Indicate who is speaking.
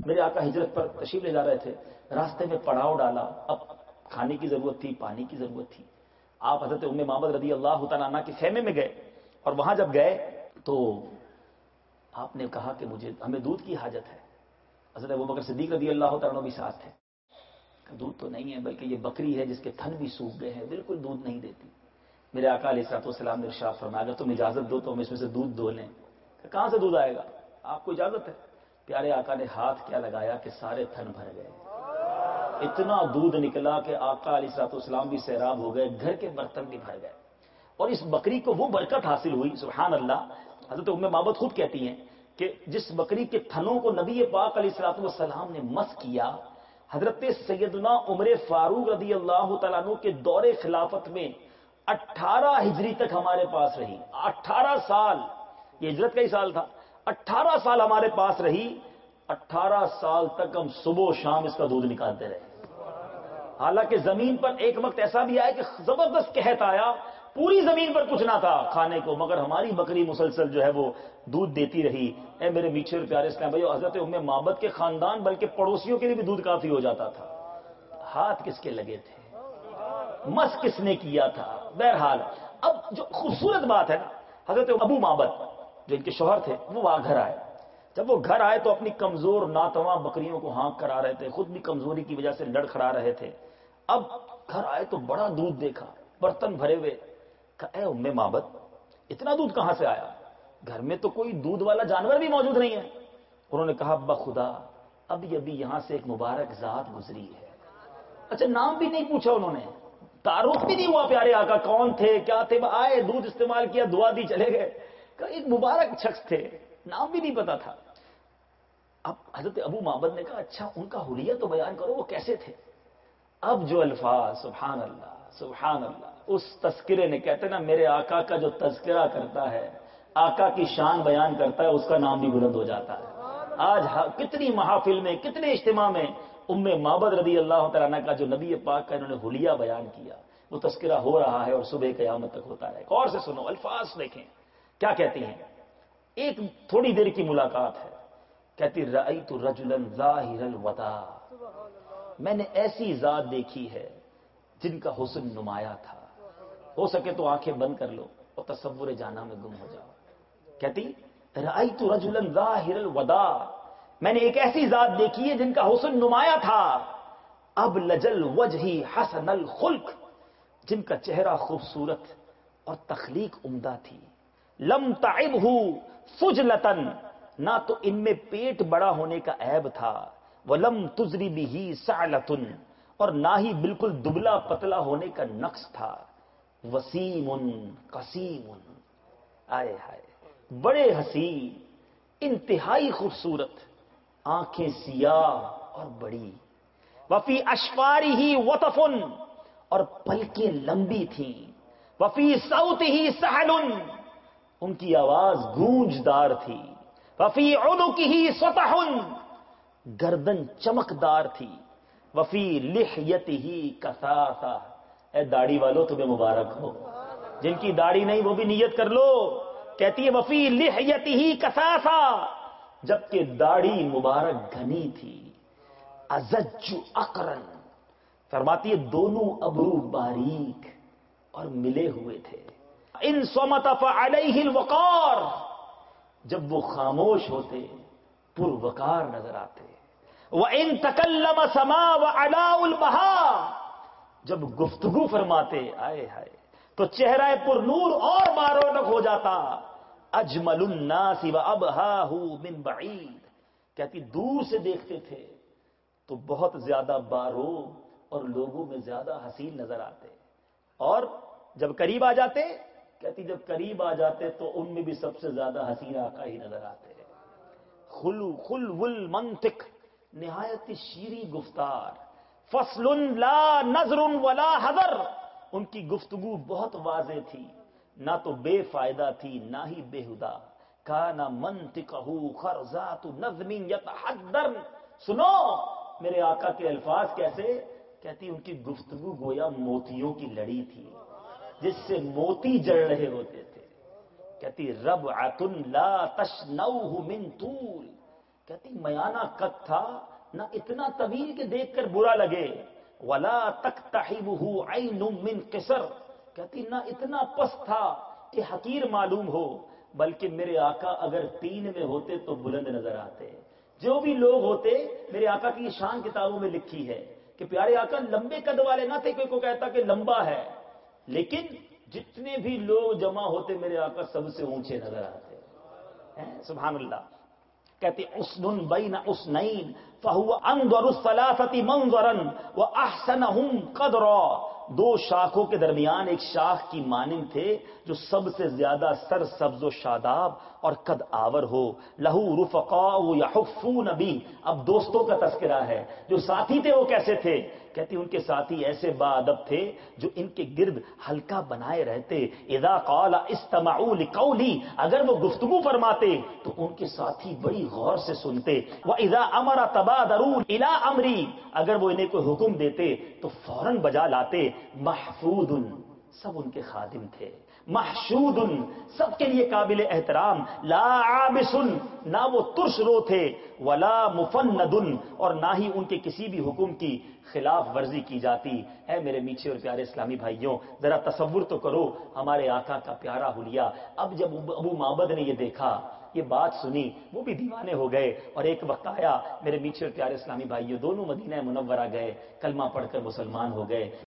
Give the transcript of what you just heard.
Speaker 1: میرے آقا ہجرت پر تشریف لے جا رہے تھے، راستے میں پڑاؤ ڈالا، اب کھانے کی ضرورت تھی، پانی کی ضرورت تھی. آپ حضرت ام معبد رضی اللہ تعالیٰ عنہ کے خیمے میں گئے، اور وہاں جب گئے تو آپ نے کہا کہ ہمیں دودھ کی حاجت ہے. حضرت ابوبکر صدیق رضی اللہ تعالیٰ عنہ بھی ساتھ تھے. دودھ تو نہیں ہے، بلکہ یہ بکری ہے جس کے تھن بھی سوکھ گئے ہیں، بالکل دودھ نہیں دیتی. میرے آقا علیہ الصلوۃ والسلام نے ارشاد فرمایا اگر تم اجازت دو تو ہم اس میں سے دودھ دو لیں. کہاں سے دودھ آئے گا؟ آپ کو اجازت ہے؟ پیارے آقا نے ہاتھ کیا لگایا کہ سارے تھن بھر گئے. اتنا دودھ نکلا کہ آقا علیہ الصلوۃ والسلام بھی سیراب ہو گئے، گھر کے برتن بھی بھر گئے. اور اس بکری کو وہ برکت حاصل ہوئی، سبحان اللہ. حضرت ام معبد خود کہتی ہیں کہ جس بکری کے تھنوں کو نبی پاک علیہ الصلوۃ والسلام نے مس کیا، حضرت سیدنا عمر فاروق رضی اللہ تعالیٰ عنہ کے دور خلافت میں 18 ہجری تک ہمارے پاس رہی. 18 سال، یہ ہجرت کا ہی سال تھا. 18 سال ہمارے پاس رہی. 18 سال تک ہم صبح و شام اس کا دودھ نکالتے رہے. حالانکہ زمین پر ایک وقت ایسا بھی آیا کہ زبردست قحط آیا، پوری زمین پر کچھ نہ تھا کھانے کو، مگر ہماری بکری مسلسل جو ہے وہ دودھ دیتی رہی. اے میرے میٹھے اور پیارے اسلام بھائیو، حضرت ام معبد کے خاندان بلکہ پڑوسیوں کے لیے بھی دودھ کافی ہو جاتا تھا. ہاتھ کس کے لگے تھے؟ مس کس نے کیا تھا؟ بہرحال اب جو خوبصورت بات ہے نا، حضرت ابو معبد جو ان کے شوہر تھے وہ وہاں گھر آئے. جب وہ گھر آئے تو اپنی کمزور ناتواں بکریوں کو ہانک کر آ رہے تھے، خود بھی کمزوری کی وجہ سے لڑکھڑا رہے تھے. اب گھر آئے تو بڑا دودھ دیکھا، برتن بھرے ہوئے. کہا اے ام معبد اتنا دودھ کہاں سے آیا؟ گھر میں تو کوئی دودھ والا جانور بھی موجود نہیں ہے. انہوں نے کہا بخدا ابھی ابھی یہاں سے ایک مبارک ذات گزری ہے. اچھا نام بھی نہیں پوچھا انہوں نے، تعارف بھی نہیں ہوا پیارے آقا کون تھے کیا تھے. آئے دودھ استعمال کیا، دعا دی، چلے گئے. کہا ایک مبارک شخص تھے، نام بھی نہیں پتا تھا. اب حضرت ابو معبد نے کہا اچھا ان کا حلیہ تو بیان کرو، وہ کیسے تھے؟ اب جو الفاظ، سبحان اللہ سبحان اللہ، اس تذکرے نے، کہتے نا میرے آقا کا جو تذکرہ کرتا ہے، آقا کی شان بیان کرتا ہے، اس کا نام بھی بلند ہو جاتا ہے. آج کتنی محافل میں، کتنے اجتماع میں ام معبد رضی اللہ تعالیٰ عنہ کا جو نبی پاک کا انہوں نے حلیہ بیان کیا، وہ تذکرہ ہو رہا ہے اور صبح قیامت تک ہوتا ہے. غور سے سنو، الفاظ دیکھیں کیا کہتی ہیں. ایک تھوڑی دیر کی ملاقات ہے، کہتی رأیت رجلا ظاہر الوداع، میں نے ایسی ذات دیکھی ہے جن کا حسن نمایاں تھا. ہو سکے تو آنکھیں بند کر لو اور تصور جانا میں گم ہو جاؤ. کہتی رأیت رجلا ظاہر الوداع، میں نے ایک ایسی ذات دیکھی ہے جن کا حسن نمایاں تھا. اب لجل وجہی حسن الخلق، جن کا چہرہ خوبصورت اور تخلیق عمدہ تھی. لم تعبہ فجلتن، نہ تو ان میں پیٹ بڑا ہونے کا عیب تھا. ولم تزری بہ سعلتن، اور نہ ہی بالکل دبلا پتلا ہونے کا نقص تھا. وسیم قسیم، آئے ہائے بڑے حسین، انتہائی خوبصورت، آنکھیں سیاہ اور بڑی. وفی اشفاری ہی وطفن، اور پلکیں لمبی تھیں. وفی صوت ہی سہل، ان کی آواز گونجدار تھی. وفی عنق ہی سطح، گردن چمکدار تھی. وفی لحیت ہی کثافہ، اے داڑھی والو تمہیں مبارک ہو، جن کی داڑھی نہیں وہ بھی نیت کر لو. کہتی ہے وفی لحیت ہی کثافہ، جبکہ داڑھی مبارک گھنی تھی. ازج اقرن، فرماتی ہے دونوں ابرو باریک اور ملے ہوئے تھے. ان صمت فعلیہ الوقار، جب وہ خاموش ہوتے پروقار نظر آتے. وَإِن تَكَلَّمَ سَمَا وَعَلَاءُ الْبَهَا، جب گفتگو فرماتے آئے ہائے تو چہرہ پر نور اور بارونق ہو جاتا. اجمل الناس وابهاه من بعید، کہتی دور سے دیکھتے تھے تو بہت زیادہ باروب اور لوگوں میں زیادہ حسین نظر آتے، اور جب قریب آ جاتے، کہتی جب قریب آ جاتے تو ان میں بھی سب سے زیادہ حسین آقا ہی نظر آتے. خلو المنطق، نہایت شیریں گفتار. فصل لا نظر ولا حذر، ان کی گفتگو بہت واضح تھی، نہ تو بے فائدہ تھی نہ ہی بےہدہ. کان منطقہ خرزات نظم یتحدر، سنو میرے آقا کے الفاظ کیسے، کہتی ان کی گفتگو گویا موتیوں کی لڑی تھی جس سے موتی جڑ رہے ہوتے تھے. کہتی ربعۃ لا تشنوہ من طول، کہتی میانہ قد تھا، نہ اتنا طویل کہ دیکھ کر برا لگے، ولا تقتحبہ عین من قصر، کہتی نہ اتنا پست تھا کہ حقیر معلوم ہو، بلکہ میرے آقا اگر 3 میں ہوتے تو بلند نظر آتے۔ جو بھی لوگ ہوتے، میرے آقا کی یہ شان کتابوں میں لکھی ہے کہ پیارے آقا لمبے قد والے نہ تھے، کوئی کو کہتا کہ لمبا ہے، لیکن جتنے بھی لوگ جمع ہوتے میرے آقا سب سے اونچے نظر آتے۔ سبحان اللہ۔ کہتے حسن بین حسنین فہو انظر الثلاثۃ منظرا واحسنہم قدرا، 2 شاخوں کے درمیان ایک شاخ کی مانند تھے جو سب سے زیادہ سر سبز و شاداب اور قد آور ہو، لہو رفقاء یحفون بی، اب دوستوں کا تذکرہ ہے، جو ساتھی تھے وہ کیسے تھے؟ کہتی ان کے ساتھی ایسے با ادب تھے جو ان کے گرد حلقہ بنائے رہتے، اذا قال استمعوا لقولی، اگر وہ گفتگو فرماتے تو ان کے ساتھی بڑی غور سے سنتے، واذا امر تبادروا الی امری، اگر وہ انہیں کوئی حکم دیتے تو فوراً بجا لاتے، محفوظ، سب ان کے خادم تھے، محشود، سب کے لیے قابل احترام، لا عابس، نہ وہ ترش رو تھے، ولا مفند، اور نہ ہی ان کے کسی بھی حکم کی خلاف ورزی کی جاتی۔ اے میرے میٹھے اور پیارے اسلامی بھائیوں، ذرا تصور تو کرو ہمارے آقا کا پیارا حلیہ۔ اب جب ابو معبد نے یہ دیکھا، یہ بات سنی، وہ بھی دیوانے ہو گئے، اور ایک وقت آیا میرے میٹھے اور پیارے اسلامی بھائیوں، دونوں مدینہ منورہ گئے، کلمہ پڑھ کر مسلمان ہو گئے۔